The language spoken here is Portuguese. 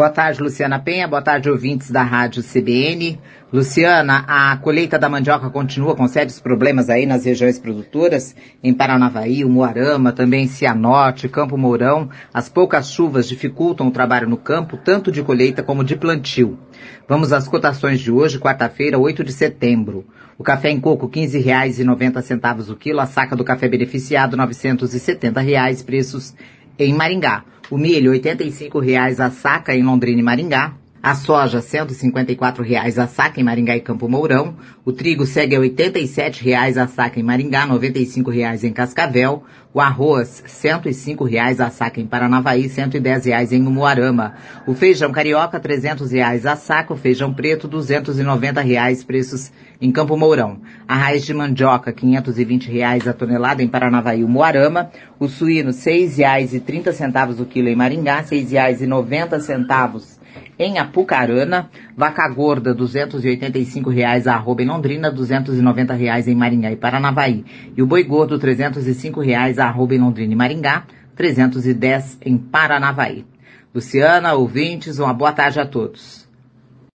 Boa tarde, Luciana Penha. Boa tarde, ouvintes da Rádio CBN. Luciana, a colheita da mandioca continua com sérios problemas aí nas regiões produtoras, em Paranavaí, Umuarama, também em Cianorte, Campo Mourão. As poucas chuvas dificultam o trabalho no campo, tanto de colheita como de plantio. Vamos às cotações de hoje, quarta-feira, 8 de setembro. O café em coco, R$ 15,90 o quilo. A saca do café beneficiado, R$ 970, preços em Maringá. O milho, R$ 85,00 a saca em Londrina e Maringá. A soja, R$ 154,00 a saca em Maringá e Campo Mourão. O trigo segue a R$ 87,00 a saca em Maringá, R$ 95,00 em Cascavel. O arroz, R$ 105,00 a saca em Paranavaí, R$ 110,00 em Umuarama. O feijão carioca, R$ 300,00 a saca. O feijão preto, R$ 290,00, preços em Campo Mourão. A raiz de mandioca, R$ 520,00 a tonelada em Paranavaí e Umuarama. O suíno, R$ 6,30 o quilo em Maringá, R$ 6,90 em Apucarana. Vaca gorda, R$ 285,00 a arroba em Londrina, R$ 290,00 em Maringá e Paranavaí. E o boi gordo, R$ 305,00 a arroba em Londrina e Maringá, R$ 310 em Paranavaí. Luciana, ouvintes, uma boa tarde a todos.